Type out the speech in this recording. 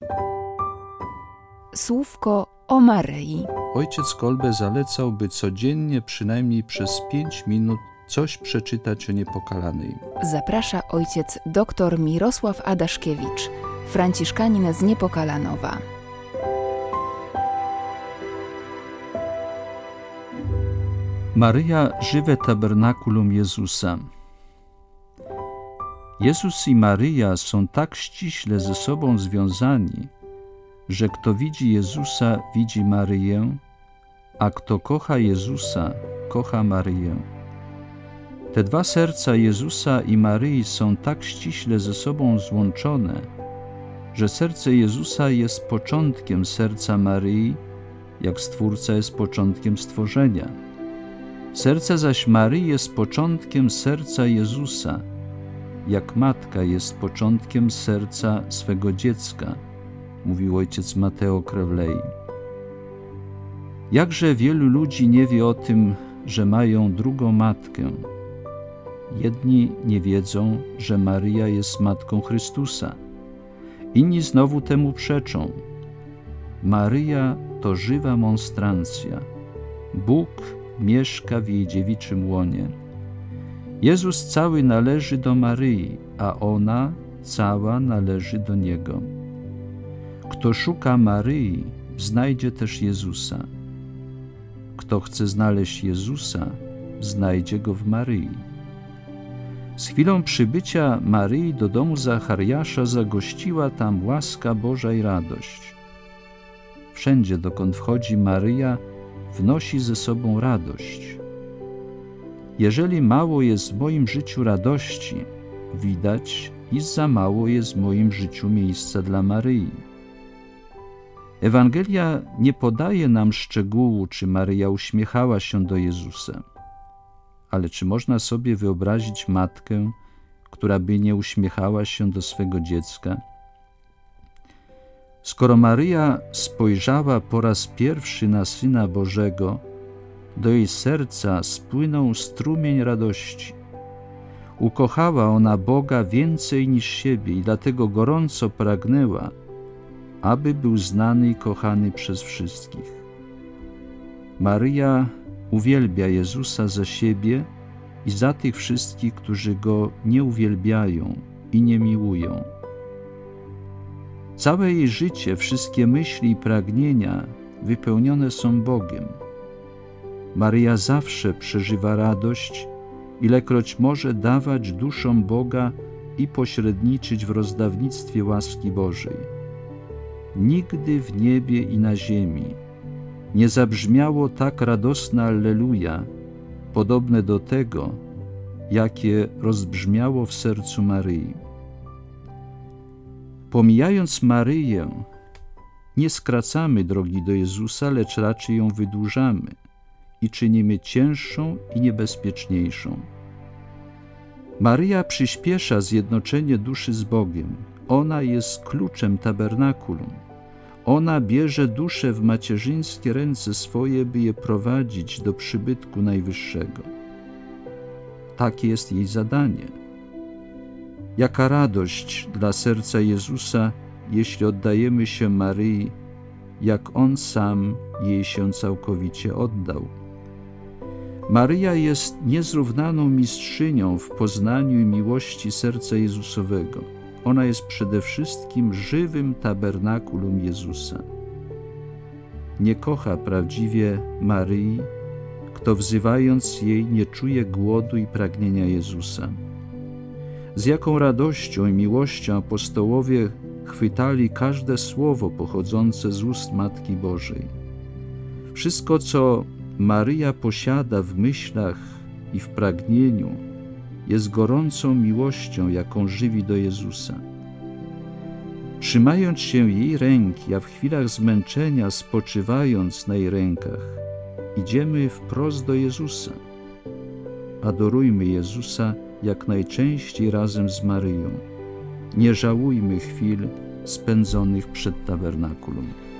Słówko o Maryi. Ojciec Kolbe zalecał, by codziennie przynajmniej przez 5 minut coś przeczytać o Niepokalanej. Zaprasza ojciec dr Mirosław Adaszkiewicz, franciszkanin z Niepokalanowa. Maryja, żywe tabernakulum Jezusa. Jezus i Maryja są tak ściśle ze sobą związani, że kto widzi Jezusa, widzi Maryję, a kto kocha Jezusa, kocha Maryję. Te dwa serca Jezusa i Maryi są tak ściśle ze sobą złączone, że serce Jezusa jest początkiem serca Maryi, jak Stwórca jest początkiem stworzenia. Serce zaś Maryi jest początkiem serca Jezusa, jak matka jest początkiem serca swego dziecka, mówił ojciec Mateo Crewlei. Jakże wielu ludzi nie wie o tym, że mają drugą matkę. Jedni nie wiedzą, że Maryja jest matką Chrystusa. Inni znowu temu przeczą. Maryja to żywa monstrancja. Bóg mieszka w jej dziewiczym łonie. Jezus cały należy do Maryi, a ona cała należy do Niego. Kto szuka Maryi, znajdzie też Jezusa. Kto chce znaleźć Jezusa, znajdzie Go w Maryi. Z chwilą przybycia Maryi do domu Zachariasza zagościła tam łaska Boża i radość. Wszędzie, dokąd wchodzi Maryja, wnosi ze sobą radość. Jeżeli mało jest w moim życiu radości, widać, iż za mało jest w moim życiu miejsca dla Maryi. Ewangelia nie podaje nam szczegółu, czy Maryja uśmiechała się do Jezusa. Ale czy można sobie wyobrazić matkę, która by nie uśmiechała się do swego dziecka? Skoro Maryja spojrzała po raz pierwszy na Syna Bożego, do jej serca spłynął strumień radości. Ukochała ona Boga więcej niż siebie i dlatego gorąco pragnęła, aby był znany i kochany przez wszystkich. Maryja uwielbia Jezusa za siebie i za tych wszystkich, którzy Go nie uwielbiają i nie miłują. Całe jej życie, wszystkie myśli i pragnienia wypełnione są Bogiem. Maryja zawsze przeżywa radość, ilekroć może dawać duszom Boga i pośredniczyć w rozdawnictwie łaski Bożej. Nigdy w niebie i na ziemi nie zabrzmiało tak radosne Alleluja, podobne do tego, jakie rozbrzmiało w sercu Maryi. Pomijając Maryję, nie skracamy drogi do Jezusa, lecz raczej ją wydłużamy i czynimy cięższą i niebezpieczniejszą. Maryja przyspiesza zjednoczenie duszy z Bogiem. Ona jest kluczem tabernakulum. Ona bierze duszę w macierzyńskie ręce swoje, by je prowadzić do przybytku Najwyższego. Takie jest jej zadanie. Jaka radość dla serca Jezusa, jeśli oddajemy się Maryi, jak On sam jej się całkowicie oddał. Maryja jest niezrównaną mistrzynią w poznaniu i miłości serca Jezusowego. Ona jest przede wszystkim żywym tabernakulum Jezusa. Nie kocha prawdziwie Maryi, kto wzywając jej nie czuje głodu i pragnienia Jezusa. Z jaką radością i miłością apostołowie chwytali każde słowo pochodzące z ust Matki Bożej. Wszystko, co Maryja posiada w myślach i w pragnieniu, jest gorącą miłością, jaką żywi do Jezusa. Trzymając się jej ręki, a w chwilach zmęczenia spoczywając na jej rękach, idziemy wprost do Jezusa. Adorujmy Jezusa jak najczęściej razem z Maryją. Nie żałujmy chwil spędzonych przed tabernakulum.